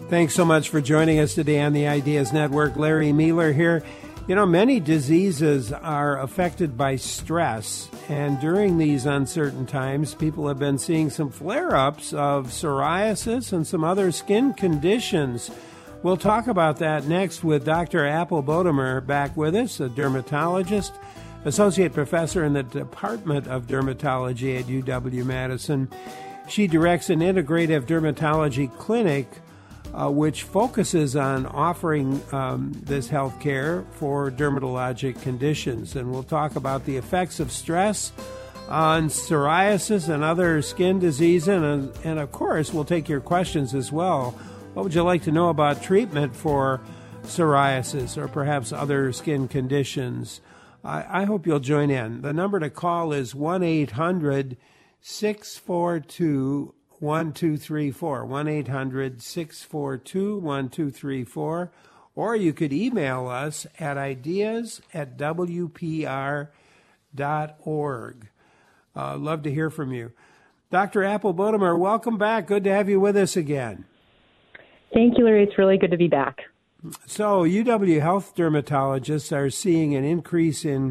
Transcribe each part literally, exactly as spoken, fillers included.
Thanks so much for joining us today on the Ideas Network. Larry Mueller here. You know, many diseases are affected by stress, and during these uncertain times, people have been seeing some flare-ups of psoriasis and some other skin conditions. We'll talk about that next with Doctor Apple Bodemer back with us, a dermatologist, associate professor in the Department of Dermatology at U W-Madison. She directs an integrative dermatology clinic Uh, which focuses on offering um, this health care for dermatologic conditions. And we'll talk about the effects of stress on psoriasis and other skin diseases. And, and of course, we'll take your questions as well. What would you like to know about treatment for psoriasis or perhaps other skin conditions? I, I hope you'll join in. The number to call is one eight hundred six four two one two three four, one eight hundred six four two one two three four, or you could email us at ideas at w p r dot org. Uh, love to hear from you. Doctor Apple Bodemer, welcome back. Good to have you with us again. Thank you, Larry. It's really good to be back. So U W Health dermatologists are seeing an increase in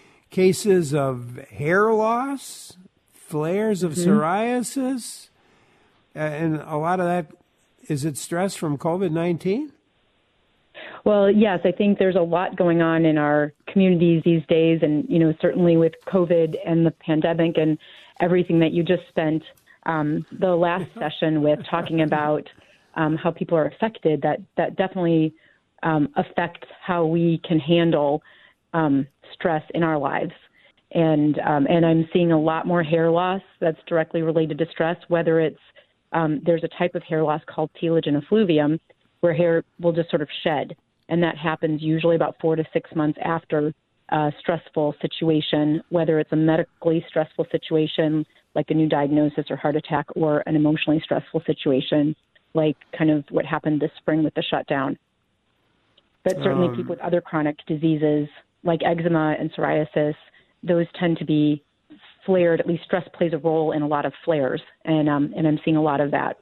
cases of hair loss, flares of mm-hmm. psoriasis, and a lot of that, is it stress from COVID nineteen? Well, yes, I think there's a lot going on in our communities these days. And, you know, certainly with COVID and the pandemic and everything that you just spent um, the last session with talking about um, how people are affected, that, that definitely um, affects how we can handle um, stress in our lives. And, um, and I'm seeing a lot more hair loss that's directly related to stress, whether it's Um, there's a type of hair loss called telogen effluvium where hair will just sort of shed. And that happens usually about four to six months after a stressful situation, whether it's a medically stressful situation like a new diagnosis or heart attack, or an emotionally stressful situation like kind of what happened this spring with the shutdown. But certainly um, people with other chronic diseases like eczema and psoriasis, those tend to be flared. At least stress plays a role in a lot of flares, and um, and I'm seeing a lot of that.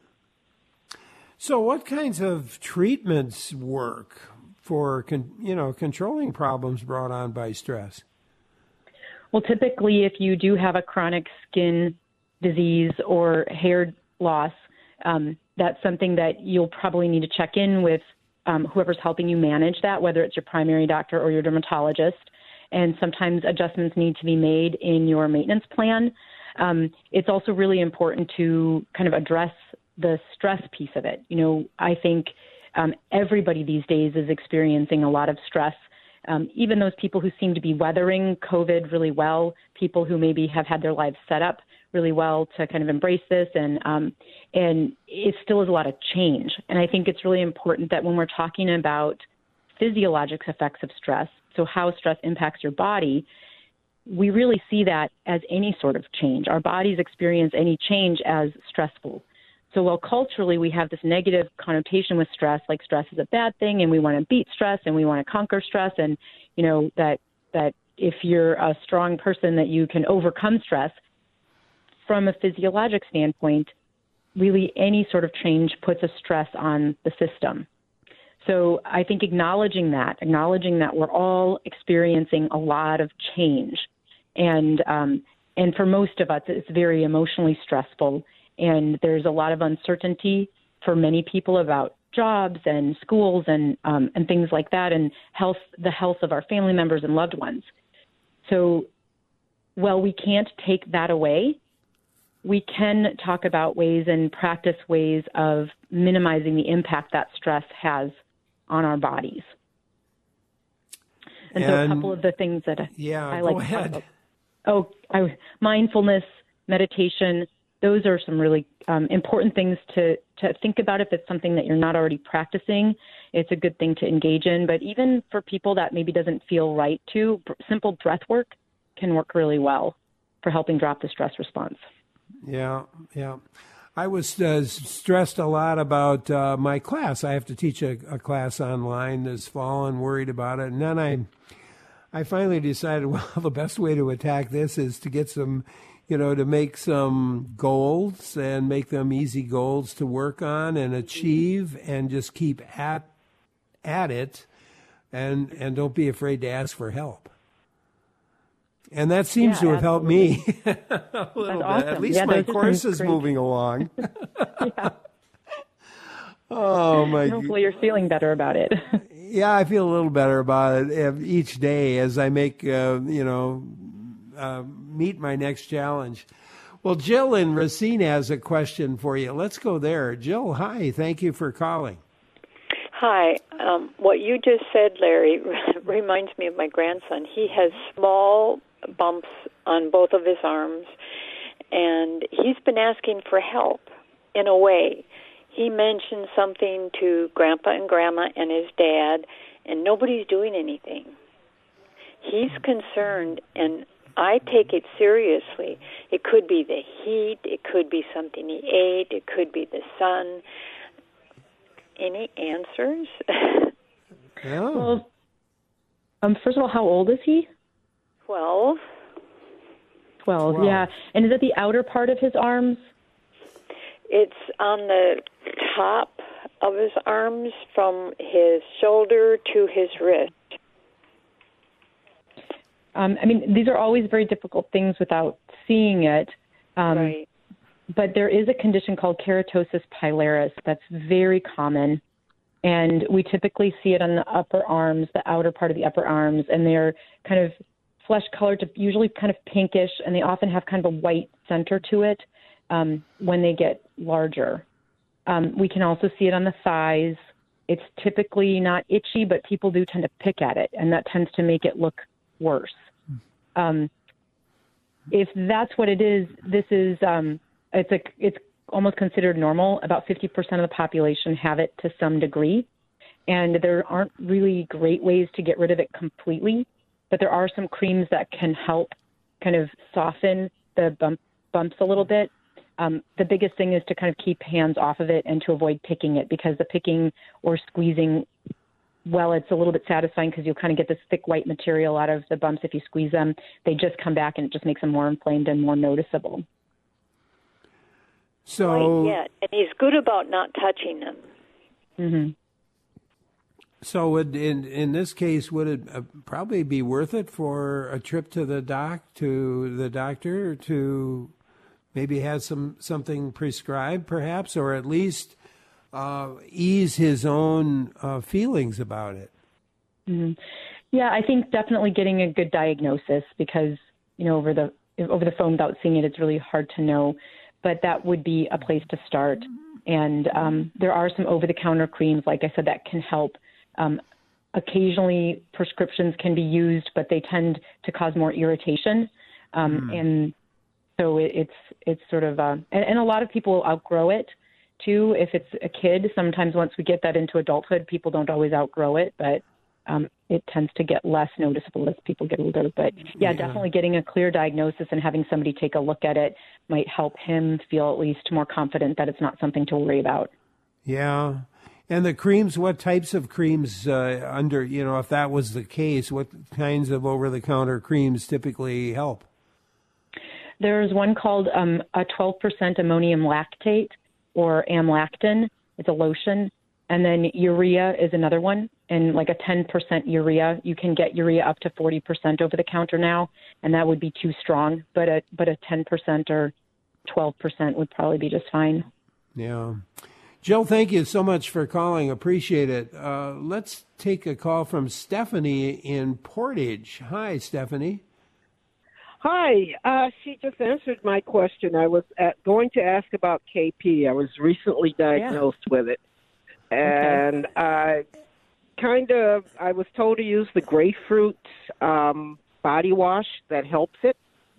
So, what kinds of treatments work for con- you know controlling problems brought on by stress? Well, typically, if you do have a chronic skin disease or hair loss, um, that's something that you'll probably need to check in with um, whoever's helping you manage that, whether it's your primary doctor or your dermatologist. And sometimes adjustments need to be made in your maintenance plan. Um, it's also really important to kind of address the stress piece of it. You know, I think um, everybody these days is experiencing a lot of stress, um, even those people who seem to be weathering COVID really well, people who maybe have had their lives set up really well to kind of embrace this. And, um, and it still is a lot of change. And I think it's really important that when we're talking about physiologic effects of stress, so how stress impacts your body, we really see that as any sort of change. Our bodies experience any change as stressful. So while culturally we have this negative connotation with stress, like stress is a bad thing and we want to beat stress and we want to conquer stress, and, you know, that that if you're a strong person that you can overcome stress, from a physiologic standpoint, really any sort of change puts a stress on the system. So I think acknowledging that, acknowledging that we're all experiencing a lot of change. And um, and for most of us, it's very emotionally stressful. And there's a lot of uncertainty for many people about jobs and schools and um, and things like that, and health, the health of our family members and loved ones. So while we can't take that away, we can talk about ways and practice ways of minimizing the impact that stress has on our bodies. And, and so a couple of the things that yeah, I like go to ahead. talk about. Oh, I, mindfulness, meditation, those are some really um, important things to, to think about if it's something that you're not already practicing. It's a good thing to engage in. But even for people that maybe doesn't feel right to, simple breath work can work really well for helping drop the stress response. Yeah, yeah. I was uh, stressed a lot about uh, my class. I have to teach a, a class online this fall and worried about it. And then I I finally decided, well, the best way to attack this is to get some you know, to make some goals and make them easy goals to work on and achieve, and just keep at at it, and and don't be afraid to ask for help. And that seems yeah, to have absolutely. helped me a little That's bit. awesome. At least Yeah, my those are course some is great- moving along. yeah. Oh my! And hopefully you're feeling better about it. Yeah, I feel a little better about it each day as I make, uh, you know, uh, meet my next challenge. Well, Jill in Racine has a question for you. Let's go there. Jill, hi. Thank you for calling. Hi. Um, what you just said, Larry, reminds me of my grandson. He has small bumps on both of his arms, and he's been asking for help in a way. He mentioned something to Grandpa and Grandma and his dad, and nobody's doing anything. He's concerned, and I take it seriously. It could be the heat. It could be something he ate. It could be the sun. Any answers? Oh. Well, um, first of all, how old is he? Twelve. Twelve. Twelve. Yeah. And is it the outer part of his arms? It's on the top of his arms from his shoulder to his wrist. Um, I mean, these are always very difficult things without seeing it. Um, Right. But there is a condition called keratosis pilaris that's very common, and we typically see it on the upper arms, the outer part of the upper arms, and they're kind of flesh-colored, to usually kind of pinkish, and they often have kind of a white center to it um, when they get larger. Um, we can also see it on the thighs. It's typically not itchy, but people do tend to pick at it, and that tends to make it look worse. Um, if that's what it is, this is um, it's a it's almost considered normal. About fifty percent of the population have it to some degree, and there aren't really great ways to get rid of it completely, but there are some creams that can help kind of soften the bump, bumps a little bit. Um, the biggest thing is to kind of keep hands off of it and to avoid picking it, because the picking or squeezing, well, it's a little bit satisfying because you'll kind of get this thick white material out of the bumps. If you squeeze them, they just come back and it just makes them more inflamed and more noticeable. So, Right, yeah, and he's good about not touching them. Mm-hmm. so would, in in this case, would it uh, probably be worth it for a trip to the doc to the doctor to maybe have some something prescribed, perhaps, or at least uh, ease his own uh, feelings about it? Mm-hmm. Yeah, I think definitely getting a good diagnosis, because you know over the over the phone without seeing it, it's really hard to know. But that would be a place to start. And um, there are some over-the-counter creams, like I said, that can help. Um, occasionally, prescriptions can be used, but they tend to cause more irritation. Um, mm. And so it, it's it's sort of, uh, and, and a lot of people outgrow it, too. If it's a kid, sometimes once we get that into adulthood, people don't always outgrow it, but um, it tends to get less noticeable as people get older. But, yeah, yeah, definitely getting a clear diagnosis and having somebody take a look at it might help him feel at least more confident that it's not something to worry about. Yeah. And the creams, what types of creams uh, under, you know, if that was the case, what kinds of over-the-counter creams typically help? There's one called um, a twelve percent ammonium lactate, or amlactin. It's a lotion. And then urea is another one, and like a ten percent urea. You can get urea up to forty percent over the counter now, and that would be too strong. But a, but a ten percent or twelve percent would probably be just fine. Yeah. Jill, thank you so much for calling. Appreciate it. Uh, let's take a call from Stephanie in Portage. Hi, Stephanie. Hi. Uh, she just answered my question. I was at, going to ask about K P. I was recently diagnosed yeah. with it. And okay. I kind of, I was told to use the grapefruit um, body wash that helps it.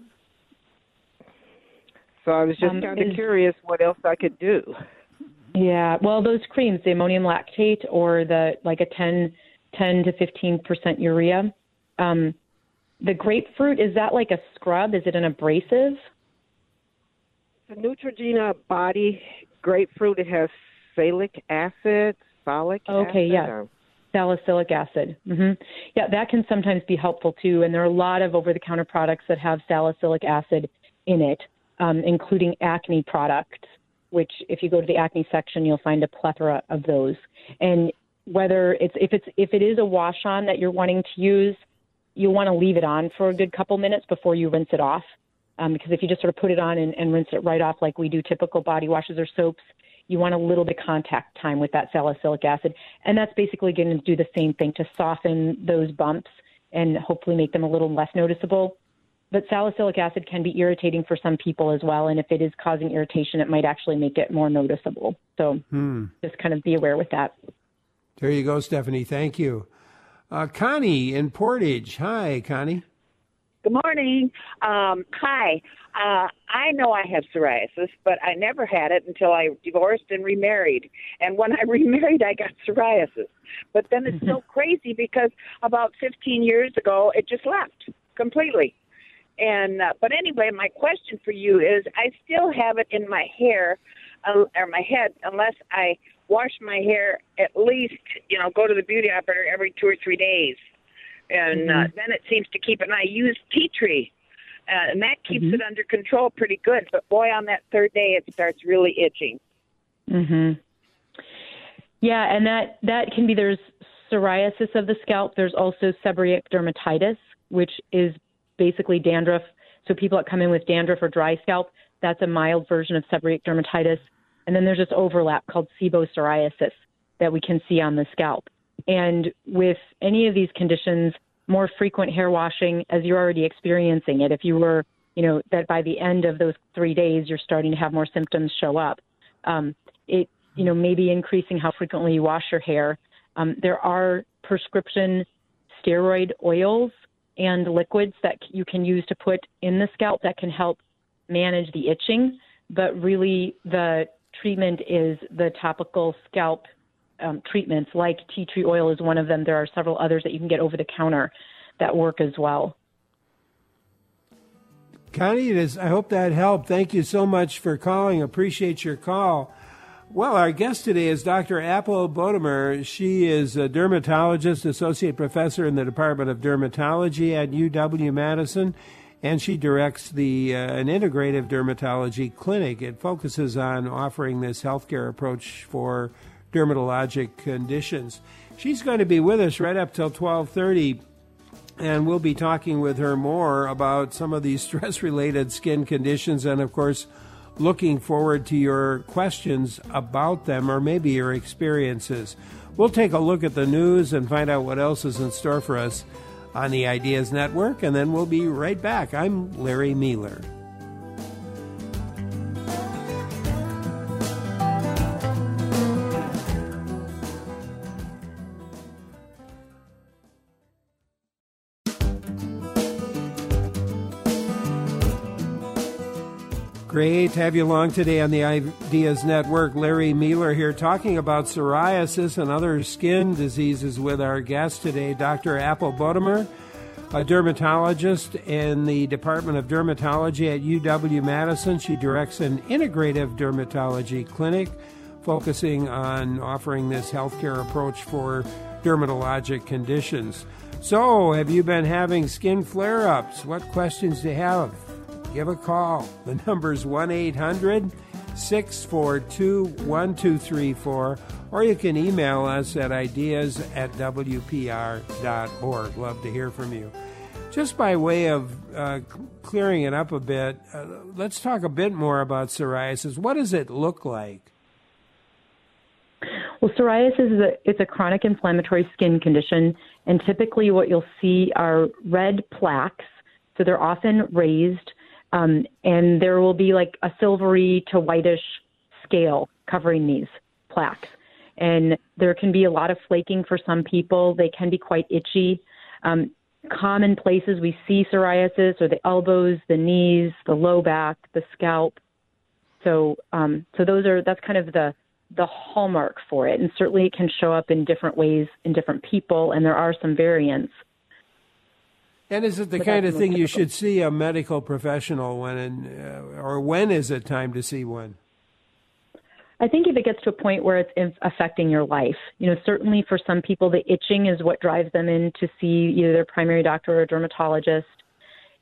So I was just um, kind of is, curious what else I could do. Yeah, well, those creams, the ammonium lactate or the like a ten, ten to fifteen percent urea, um, the grapefruit, is that like a scrub? Is it an abrasive? The Neutrogena body grapefruit, it has salicylic acid, salicylic okay, acid. Okay, yeah. Salicylic acid. Mm-hmm. Yeah, that can sometimes be helpful too. And there are a lot of over-the-counter products that have salicylic acid in it, um, including acne products, which if you go to the acne section, you'll find a plethora of those. And whether it's if it's if it is a wash on that you're wanting to use, you'll want to leave it on for a good couple minutes before you rinse it off. Um, because if you just sort of put it on and, and rinse it right off like we do typical body washes or soaps, you want a little bit of contact time with that salicylic acid. And that's basically going to do the same thing to soften those bumps and hopefully make them a little less noticeable. But salicylic acid can be irritating for some people as well. And if it is causing irritation, it might actually make it more noticeable. So hmm. just kind of be aware with that. There you go, Stephanie. Thank you. Uh, Connie in Portage. Hi, Connie. Good morning. Um, hi. Uh, I know I have psoriasis, but I never had it until I divorced and remarried. And when I remarried, I got psoriasis. But then it's so crazy because about fifteen years ago, it just left completely. And uh, but anyway, my question for you is, I still have it in my hair uh, or my head unless I wash my hair at least, you know, go to the beauty operator every two or three days. And mm-hmm. uh, then it seems to keep it. And I use tea tree, uh, and that keeps mm-hmm. it under control pretty good. But boy, on that third day, it starts really itching. Mm-hmm. Yeah, and that, that can be, there's psoriasis of the scalp. There's also seborrheic dermatitis, which is basically dandruff. So people that come in with dandruff or dry scalp, that's a mild version of seborrheic dermatitis. And then there's this overlap called sebopsoriasis that we can see on the scalp. And with any of these conditions, more frequent hair washing, as you're already experiencing it, if you were, you know, that by the end of those three days, you're starting to have more symptoms show up, um, it, you know, maybe increasing how frequently you wash your hair. Um, there are prescription steroid oils and liquids that you can use to put in the scalp that can help manage the itching. But really, the treatment is the topical scalp Um, treatments, like tea tree oil is one of them. There are several others that you can get over the counter that work as well. Connie, it is, I hope that helped. Thank you so much for calling. Appreciate your call. Well, our guest today is Doctor Apple Bodemer. She is a dermatologist, associate professor in the Department of Dermatology at U W Madison, and she directs the uh, an integrative dermatology clinic. It focuses on offering this healthcare approach for dermatologic conditions. She's going to be with us right up till twelve thirty, and we'll be talking with her more about some of these stress-related skin conditions and, of course, looking forward to your questions about them or maybe your experiences. We'll take a look at the news and find out what else is in store for us on the Ideas Network, and then we'll be right back. I'm Larry Mealer. Great to have you along today on the Ideas Network. Larry Mealer here talking about psoriasis and other skin diseases with our guest today, Doctor Apple Bodemer, a dermatologist in the Department of Dermatology at U W Madison. She directs an integrative dermatology clinic focusing on offering this healthcare approach for dermatologic conditions. So, have you been having skin flare-ups? What questions do you have? Give a call. The number's one eight hundred six four two one two three four, or you can email us at ideas at w p r dot org. Love to hear from you. Just by way of uh, clearing it up a bit, uh, let's talk a bit more about psoriasis. What does it look like? Well, psoriasis is a, it's a chronic inflammatory skin condition, and typically what you'll see are red plaques. So they're often raised. Um, and there will be like a silvery to whitish scale covering these plaques. And there can be a lot of flaking for some people. They can be quite itchy. Um, common places we see psoriasis are the elbows, the knees, the low back, the scalp. So, um, so those are, that's kind of the, the hallmark for it. And certainly it can show up in different ways in different people, and there are some variants. And is it the but kind of thing you should see a medical professional when, in, uh, or when is it time to see one? I think if it gets to a point where it's affecting your life, you know, certainly for some people, the itching is what drives them in to see either their primary doctor or a dermatologist.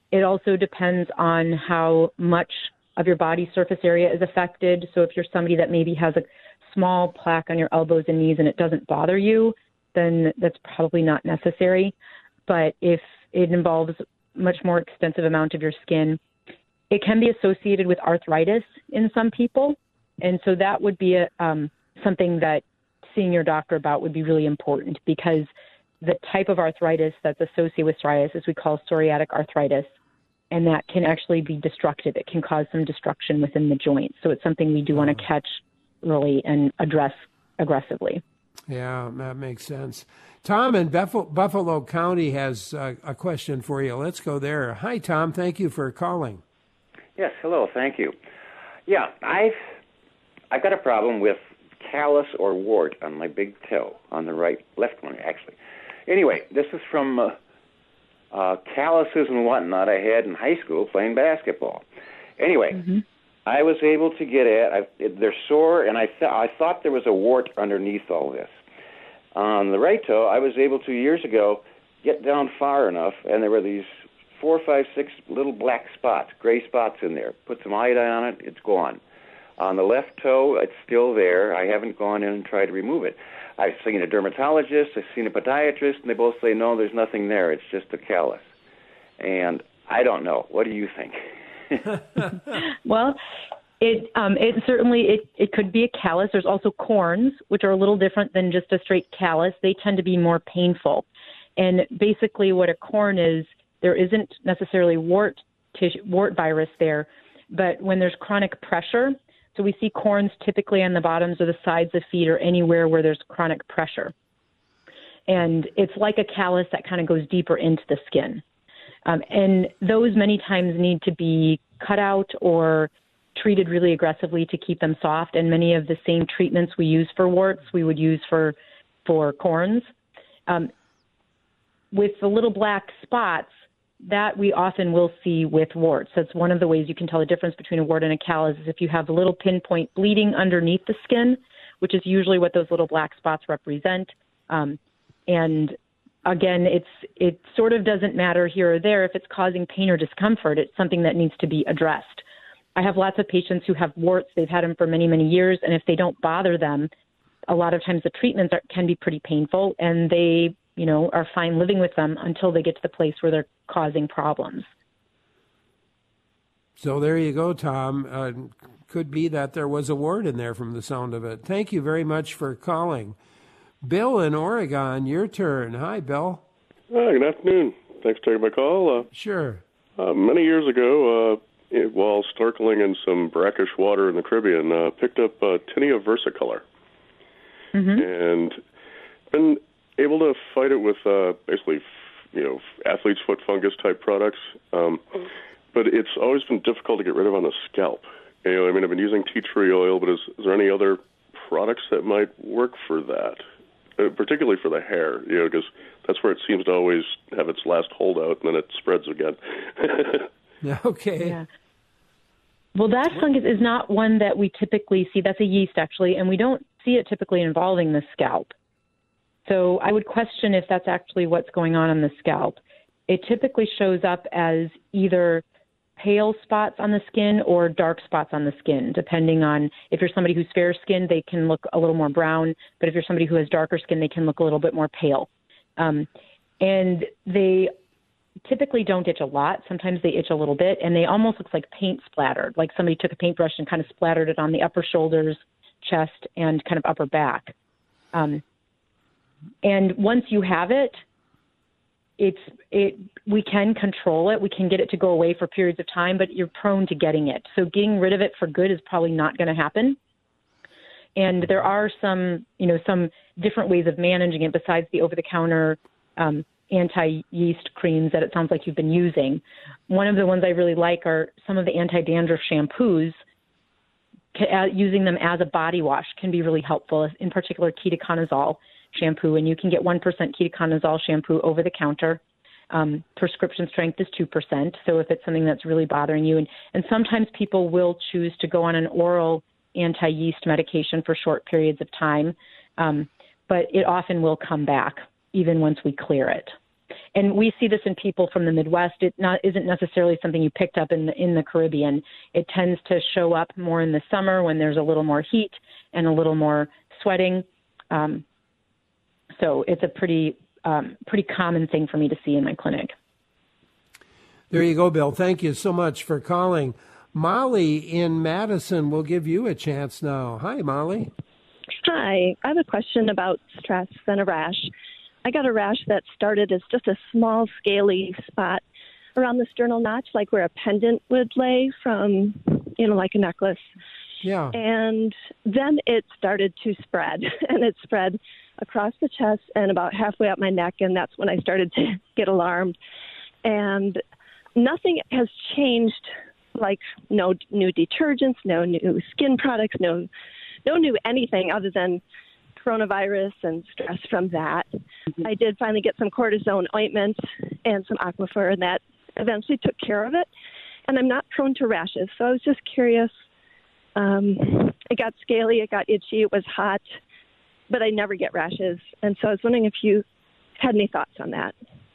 It also depends on how much of your body surface area is affected. So if you're somebody that maybe has a small plaque on your elbows and knees and it doesn't bother you, then that's probably not necessary. But if it involves much more extensive amount of your skin, it can be associated with arthritis in some people. And so that would be a, um, something that seeing your doctor about would be really important, because the type of arthritis that's associated with psoriasis we call psoriatic arthritis, and that can actually be destructive. It can cause some destruction within the joints. So it's something we do want to catch early and address aggressively. Yeah, that makes sense. Tom in Buffalo, Buffalo County has uh, a question for you. Let's go there. Hi, Tom. Thank you for calling. Yes, hello. Thank you. Yeah, I've I've got a problem with callus or wart on my big toe, on the right, left one, actually. Anyway, this is from uh, uh, calluses and whatnot I had in high school playing basketball. Anyway, mm-hmm. I was able to get at, I, it, they're sore, and I, th- I thought there was a wart underneath all this. On the right toe, I was able to, years ago, get down far enough, and there were these four, five, six little black spots, gray spots in there. Put some iodine on it, it's gone. On the left toe, it's still there. I haven't gone in and tried to remove it. I've seen a dermatologist, I've seen a podiatrist, and they both say, no, there's nothing there. It's just a callus. And I don't know. What do you think? Well, it um, it certainly, it, it could be a callus. There's also corns, which are a little different than just a straight callus. They tend to be more painful. And basically what a corn is, there isn't necessarily wart tissue, wart virus there, but when there's chronic pressure, so we see corns typically on the bottoms or the sides of feet or anywhere where there's chronic pressure. And it's like a callus that kind of goes deeper into the skin. Um, and those many times need to be cut out or treated really aggressively to keep them soft. And many of the same treatments we use for warts, we would use for, for corns. Um, with the little black spots, that we often will see with warts. That's one of the ways you can tell the difference between a wart and a callus is if you have a little pinpoint bleeding underneath the skin, which is usually what those little black spots represent. Um, and again, it's it sort of doesn't matter here or there if it's causing pain or discomfort. It's something that needs to be addressed. I have lots of patients who have warts. They've had them for many, many years. And if they don't bother them, a lot of times the treatments are, can be pretty painful, and they you know, are fine living with them until they get to the place where they're causing problems. So there you go, Tom. Uh, could be that there was a wart in there from the sound of it. Thank you very much for calling. Bill in Oregon, your turn. Hi, Bill. Hi, good afternoon. Thanks for taking my call. Uh, sure. Uh, many years ago, uh, it, while snorkeling in some brackish water in the Caribbean, uh, picked up uh, Tinea versicolor. Mm-hmm. And been able to fight it with uh, basically, you know, athlete's foot fungus type products, um, but it's always been difficult to get rid of on the scalp. You know, I mean, I've been using tea tree oil, but is, is there any other products that might work for that, uh, particularly for the hair? You know, because that's where it seems to always have its last holdout, and then it spreads again. Okay. Yeah. Well, that fungus is not one that we typically see. That's a yeast, actually, and we don't see it typically involving the scalp. So I would question if that's actually what's going on on the scalp. It typically shows up as either pale spots on the skin or dark spots on the skin, depending on if you're somebody who's fair-skinned, they can look a little more brown, but if you're somebody who has darker skin, they can look a little bit more pale. Um, and they typically don't itch a lot. Sometimes they itch a little bit, and they almost look like paint splattered, like somebody took a paintbrush and kind of splattered it on the upper shoulders, chest, and kind of upper back. Um, And once you have it, it's it. We can control it. We can get it to go away for periods of time, but you're prone to getting it. So getting rid of it for good is probably not going to happen. And there are some, you know, some different ways of managing it besides the over-the-counter um, anti-yeast creams that it sounds like you've been using. One of the ones I really like are some of the anti-dandruff shampoos. Uh, using them as a body wash can be really helpful, in particular ketoconazole shampoo, and you can get one percent ketoconazole shampoo over the counter. Um, prescription strength is two percent, so if it's something that's really bothering you. And, and sometimes people will choose to go on an oral anti-yeast medication for short periods of time, um, but it often will come back even once we clear it. and we see this in people from the Midwest. It not isn't necessarily something you picked up in the, in the Caribbean. It tends to show up more in the summer when there's a little more heat and a little more sweating. Um, so it's a pretty um, pretty common thing for me to see in my clinic. There you go, Bill. Thank you so much for calling. Molly in Madison will give you a chance now. Hi, Molly. Hi. I have a question about stress and a rash. I got a rash that started as just a small, scaly spot around the sternal notch, like where a pendant would lay from, you know, like a necklace. Yeah. And then it started to spread, and it spread across the chest and about halfway up my neck, and that's when I started to get alarmed. And nothing has changed, like no new detergents, no new skin products, no no new anything other than coronavirus and stress from that. Mm-hmm. I did finally get some cortisone ointment and some Aquaphor, and that eventually took care of it. And I'm not prone to rashes, so I was just curious. Um, it got scaly, it got itchy, it was hot, but I never get rashes. And so I was wondering if you had any thoughts on that.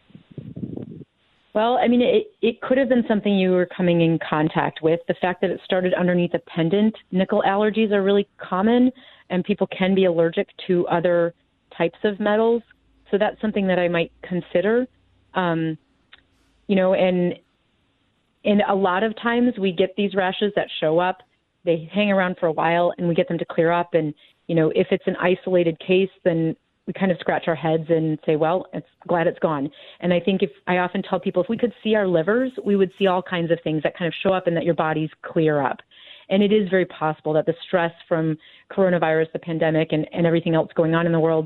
Well, I mean, it, it could have been something you were coming in contact with. The fact that it started underneath a pendant, nickel allergies are really common, and people can be allergic to other types of metals. So that's something that I might consider. Um, you know, and and a lot of times we get these rashes that show up. They hang around for a while, and we get them to clear up. And, you know, if it's an isolated case, then we kind of scratch our heads and say, well, it's glad it's gone. And I think if I often tell people, if we could see our livers, we would see all kinds of things that kind of show up and that your bodies clear up. And it is very possible that the stress from coronavirus, the pandemic, and, and everything else going on in the world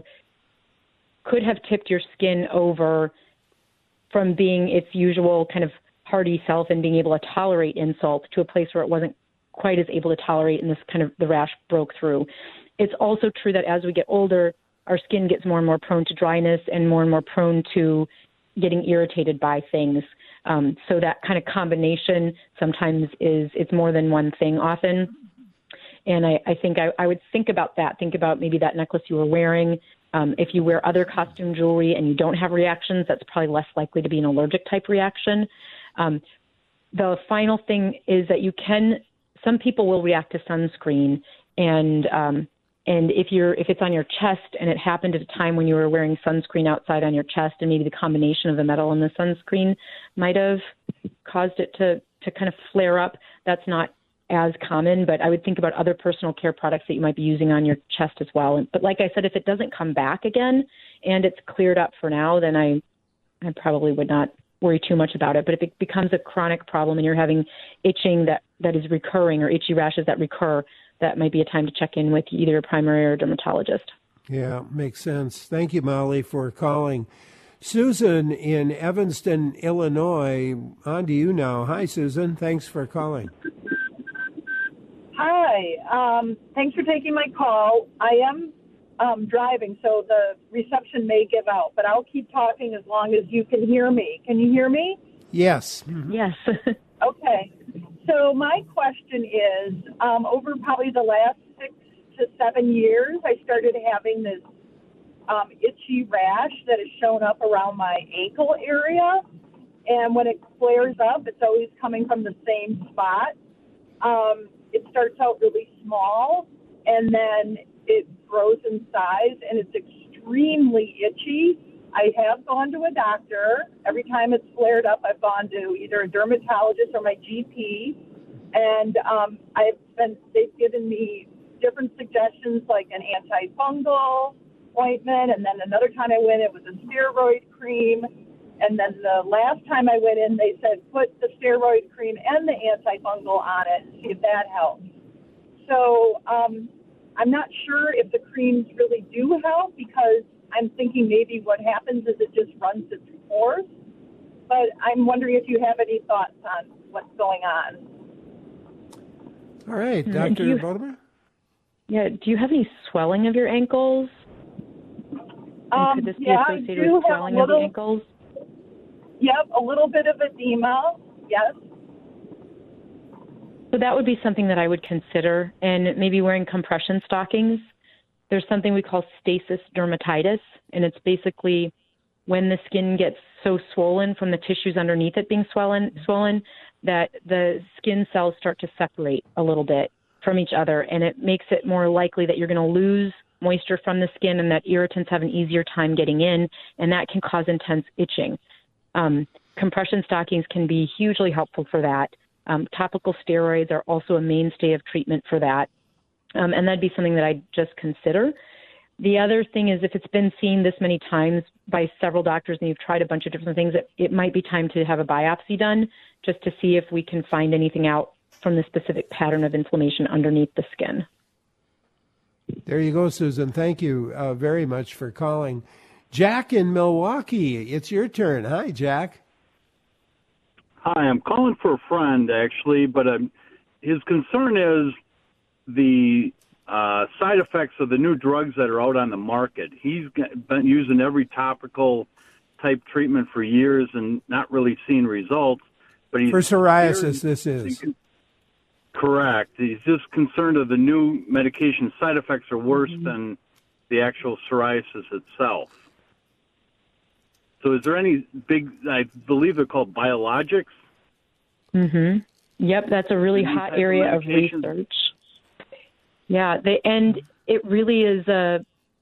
could have tipped your skin over from being its usual kind of hardy self and being able to tolerate insult to a place where it wasn't quite as able to tolerate, and this kind of the rash broke through. It's also true that as we get older, our skin gets more and more prone to dryness and more and more prone to getting irritated by things. Um, so that kind of combination sometimes is, it's more than one thing often. And I, I think I, I would think about that. Think about maybe that necklace you were wearing. Um, if you wear other costume jewelry and you don't have reactions, that's probably less likely to be an allergic type reaction. Um, the final thing is that you can, some people will react to sunscreen, and um, And if you're if it's on your chest and it happened at a time when you were wearing sunscreen outside on your chest, and maybe the combination of the metal and the sunscreen might have caused it to, to kind of flare up, that's not as common. But I would think about other personal care products that you might be using on your chest as well. But like I said, if it doesn't come back again and it's cleared up for now, then I, I probably would not worry too much about it. But if it becomes a chronic problem and you're having itching that, that is recurring, or itchy rashes that recur, that might be a time to check in with either a primary or a dermatologist. Yeah, makes sense. Thank you, Molly, for calling. Susan in Evanston, Illinois, on to you now. Hi, Susan. Thanks for calling. Hi. Um, thanks for taking my call. I am um, driving, so the reception may give out, but I'll keep talking as long as you can hear me. Can you hear me? Yes. Mm-hmm. Yes. Okay. So my question is, um, over probably the last six to seven years, I started having this um, itchy rash that has shown up around my ankle area. And when it flares up, it's always coming from the same spot. Um, it starts out really small, and then it grows in size, and it's extremely itchy. I have gone to a doctor. Every time it's flared up, I've gone to either a dermatologist or my G P. And um, I've been, they've given me different suggestions, like an antifungal ointment. And then another time I went, it was a steroid cream. And then the last time I went in, they said, put the steroid cream and the antifungal on it and see if that helps. So um, I'm not sure if the creams really do help, because I'm thinking maybe what happens is it just runs its course. But I'm wondering if you have any thoughts on what's going on. All right, Doctor Bodemer? Yeah, do you have any swelling of your ankles? Um, could this be yeah, associated I do with swelling have a little, of the ankles? Yep, a little bit of edema, yes. So that would be something that I would consider, and maybe wearing compression stockings. There's something we call stasis dermatitis, and it's basically when the skin gets so swollen from the tissues underneath it being swollen, swollen that the skin cells start to separate a little bit from each other, and it makes it more likely that you're going to lose moisture from the skin and that irritants have an easier time getting in, and that can cause intense itching. Um, compression stockings can be hugely helpful for that. Um, topical steroids are also a mainstay of treatment for that, um, and that'd be something that I'd just consider. The other thing is if it's been seen this many times by several doctors and you've tried a bunch of different things, it, it might be time to have a biopsy done just to see if we can find anything out from the specific pattern of inflammation underneath the skin. There you go, Susan. Thank you uh, very much for calling. Jack in Milwaukee, it's your turn. Hi, Jack. Hi, I'm calling for a friend, actually, but um, his concern is the uh, side effects of the new drugs that are out on the market. He's been using every topical type treatment for years and not really seeing results. But he's for psoriasis, scared, this is. Correct. He's just concerned that the new medication side effects are worse mm-hmm. than the actual psoriasis itself. So is there any big, I believe they're called biologics? Mm-hmm. Yep, that's a really hot area of research. Yeah, they, and it really is a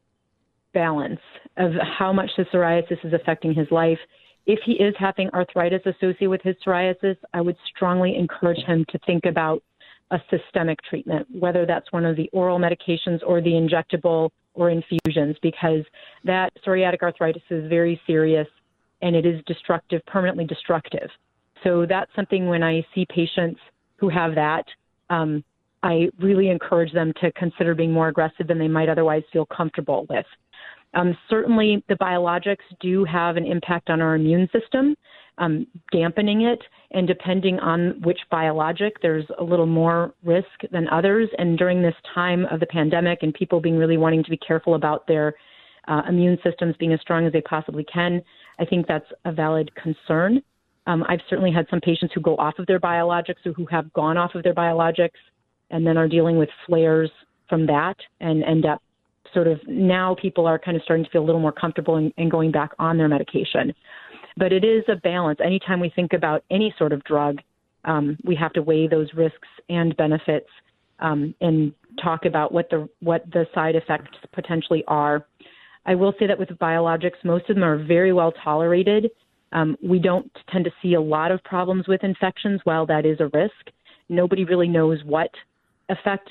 balance of how much the psoriasis is affecting his life. If he is having arthritis associated with his psoriasis, I would strongly encourage him to think about a systemic treatment, whether that's one of the oral medications or the injectable or infusions, because that psoriatic arthritis is very serious and it is destructive, permanently destructive. So that's something when I see patients who have that, um, I really encourage them to consider being more aggressive than they might otherwise feel comfortable with. Um, certainly, the biologics do have an impact on our immune system, um, dampening it, and depending on which biologic, there's a little more risk than others. And during this time of the pandemic and people being really wanting to be careful about their uh, immune systems being as strong as they possibly can, I think that's a valid concern. Um, I've certainly had some patients who go off of their biologics or who have gone off of their biologics and then are dealing with flares from that and end up sort of now people are kind of starting to feel a little more comfortable in, in going back on their medication. But it is a balance. Anytime we think about any sort of drug, um, we have to weigh those risks and benefits um, and talk about what the what the side effects potentially are. I will say that with biologics, most of them are very well tolerated. Um, we don't tend to see a lot of problems with infections. While that is a risk, nobody really knows what effect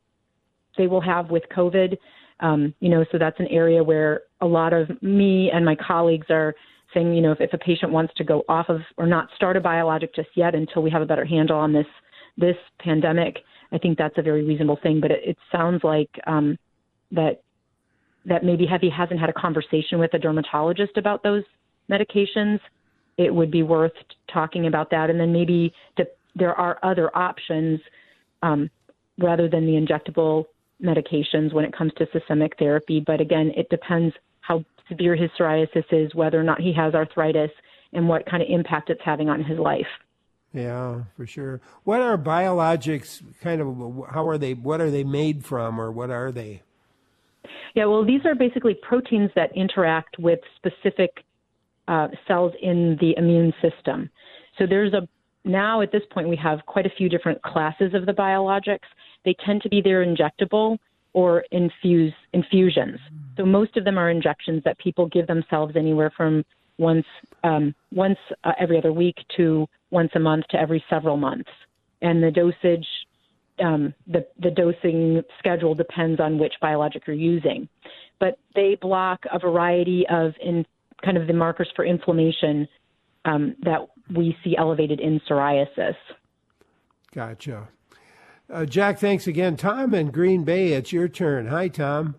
they will have with COVID. Um, you know, so that's an area where a lot of me and my colleagues are saying, you know, if, if a patient wants to go off of or not start a biologic just yet until we have a better handle on this this pandemic, I think that's a very reasonable thing. But it, it sounds like um, that that maybe if he hasn't had a conversation with a dermatologist about those medications, it would be worth talking about that. And then maybe the, there are other options um, rather than the injectable medications when it comes to systemic therapy. But again, it depends how severe his psoriasis is, whether or not he has arthritis, and what kind of impact it's having on his life. Yeah, for sure. What are biologics kind of, how are they, what are they made from, or what are they? Yeah, well, these are basically proteins that interact with specific uh, cells in the immune system. So there's a, now at this point, we have quite a few different classes of the biologics. They tend to be either injectable or infuse infusions. So most of them are injections that people give themselves anywhere from once um, once uh, every other week to once a month to every several months. And the dosage, um, the, the dosing schedule depends on which biologic you're using. But they block a variety of in kind of the markers for inflammation um, that we see elevated in psoriasis. Gotcha. Uh, Jack, thanks again. Tom in Green Bay, it's your turn. Hi, Tom.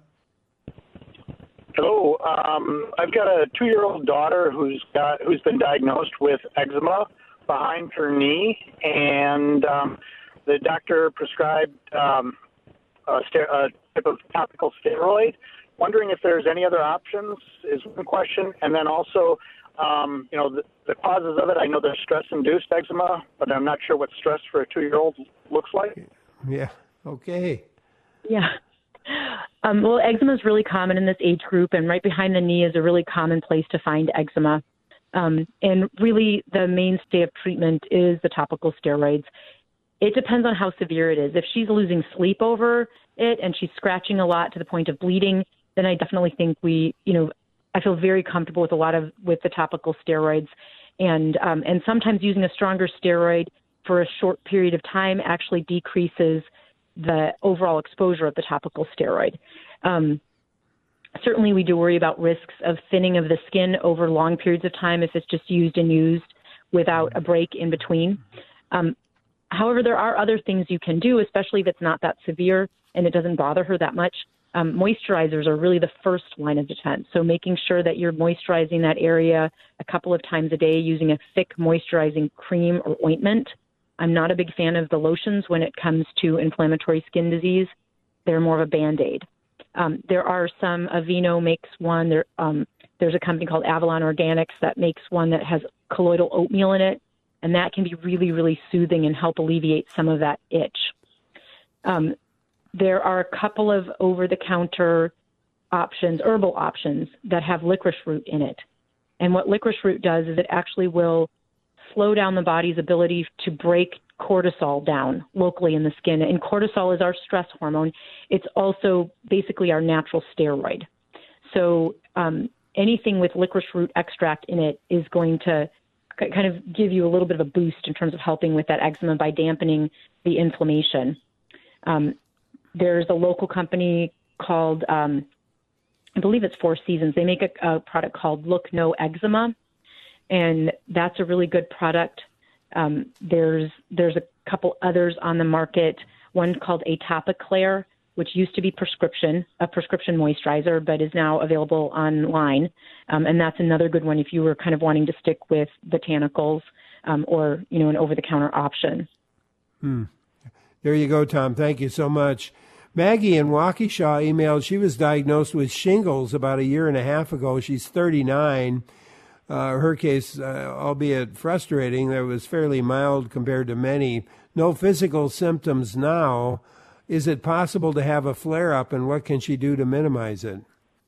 Hello. Um, I've got a two-year-old daughter who's got who's been diagnosed with eczema behind her knee, and um, the doctor prescribed um, a, ster- a type of topical steroid. Wondering if there's any other options is one question, and then also, um, you know, the, the causes of it. I know there's stress-induced eczema, but I'm not sure what stress for a two-year-old looks like. Yeah. Okay. Yeah. Um, well, eczema is really common in this age group, and right behind the knee is a really common place to find eczema. Um, and really, the mainstay of treatment is the topical steroids. It depends on how severe it is. If she's losing sleep over it and she's scratching a lot to the point of bleeding, then I definitely think we, you know, I feel very comfortable with a lot of with the topical steroids, and um, and sometimes using a stronger steroid for a short period of time actually decreases the overall exposure of the topical steroid. Um, certainly, we do worry about risks of thinning of the skin over long periods of time if it's just used and used without a break in between. Um, however, there are other things you can do, especially if it's not that severe and it doesn't bother her that much. Um, moisturizers are really the first line of defense. So making sure that you're moisturizing that area a couple of times a day using a thick moisturizing cream or ointment. I'm not a big fan of the lotions when it comes to inflammatory skin disease. They're more of a Band-Aid. Um, there are some, Aveeno makes one. There, um, there's a company called Avalon Organics that makes one that has colloidal oatmeal in it, and that can be really, really soothing and help alleviate some of that itch. Um, there are a couple of over-the-counter options, herbal options, that have licorice root in it. And what licorice root does is it actually will slow down the body's ability to break cortisol down locally in the skin. And cortisol is our stress hormone. It's also basically our natural steroid. So um, anything with licorice root extract in it is going to k- kind of give you a little bit of a boost in terms of helping with that eczema by dampening the inflammation. Um, there's a local company called, um, I believe it's Four Seasons. They make a, a product called Look No Eczema, and that's a really good product. Um, there's there's a couple others on the market, one called Atopiclair, which used to be prescription, a prescription moisturizer, but is now available online. Um, and that's another good one if you were kind of wanting to stick with botanicals um, or, you know, an over-the-counter option. Hmm. There you go, Tom. Thank you so much. Maggie in Waukesha emailed, she was diagnosed with shingles about a year and a half ago. She's thirty-nine. Uh, her case, uh, albeit frustrating, that was fairly mild compared to many. No physical symptoms now. Is it possible to have a flare-up, and what can she do to minimize it?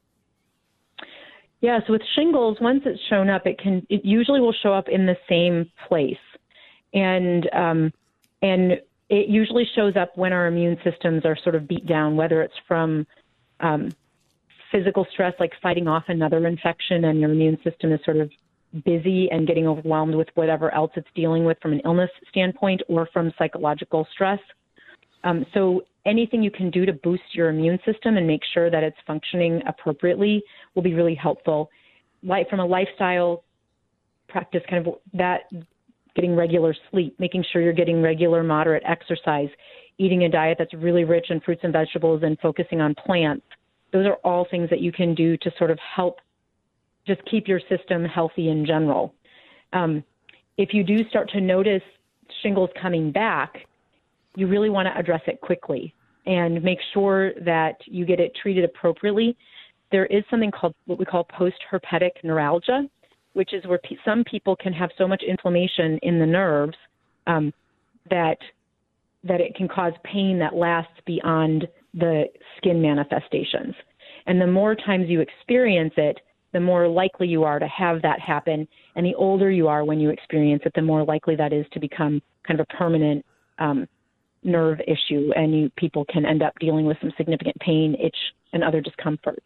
Yeah, so with shingles, once it's shown up, it can it usually will show up in the same place, and um, and it usually shows up when our immune systems are sort of beat down, whether it's from um, physical stress, like fighting off another infection, and your immune system is sort of busy and getting overwhelmed with whatever else it's dealing with from an illness standpoint, or from psychological stress. Um, so anything you can do to boost your immune system and make sure that it's functioning appropriately will be really helpful. Like from a lifestyle practice, kind of that, getting regular sleep, making sure you're getting regular moderate exercise, eating a diet that's really rich in fruits and vegetables, and focusing on plants. Those are all things that you can do to sort of help just keep your system healthy in general. Um, if you do start to notice shingles coming back, you really want to address it quickly and make sure that you get it treated appropriately. There is something called what we call post-herpetic neuralgia, which is where pe- some people can have so much inflammation in the nerves um, that that it can cause pain that lasts beyond the skin manifestations. And the more times you experience it, the more likely you are to have that happen. And the older you are when you experience it, the more likely that is to become kind of a permanent um, nerve issue, and you, people can end up dealing with some significant pain, itch, and other discomfort.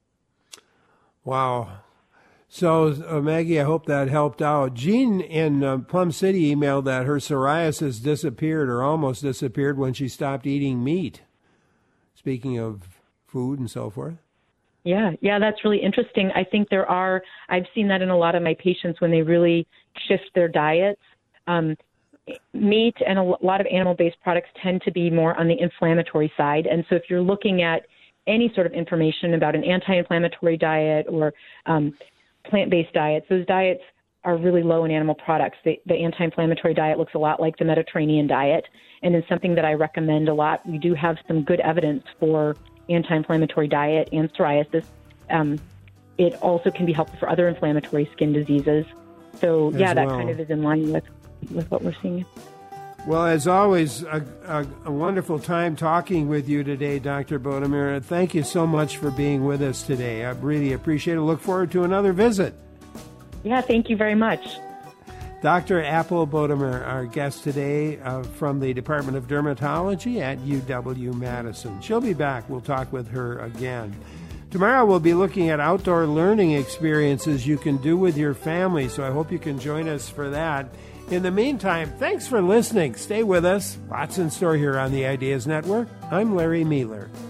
Wow. So, uh, Maggie, I hope that helped out. Jean in uh, Plum City emailed that her psoriasis disappeared or almost disappeared when she stopped eating meat. Speaking of food and so forth. Yeah, yeah, that's really interesting. I think there are, I've seen that in a lot of my patients when they really shift their diets. Um, meat and a lot of animal-based products tend to be more on the inflammatory side. And so if you're looking at any sort of information about an anti-inflammatory diet or um, plant-based diets, those diets are really low in animal products. The, the anti-inflammatory diet looks a lot like the Mediterranean diet, and is something that I recommend a lot. We do have some good evidence for anti-inflammatory diet and psoriasis. Um, it also can be helpful for other inflammatory skin diseases. So, As yeah, that well. kind of is in line with, with what we're seeing. Well, as always, a, a, a wonderful time talking with you today, Doctor Bodemir. Thank you so much for being with us today. I really appreciate it. Look forward to another visit. Yeah, thank you very much. Doctor Apple Bodemer, our guest today uh, from the Department of Dermatology at U W Madison. She'll be back. We'll talk with her again. Tomorrow we'll be looking at outdoor learning experiences you can do with your family, so I hope you can join us for that. In the meantime, thanks for listening. Stay with us. Lots in store here on the Ideas Network. I'm Larry Mealer.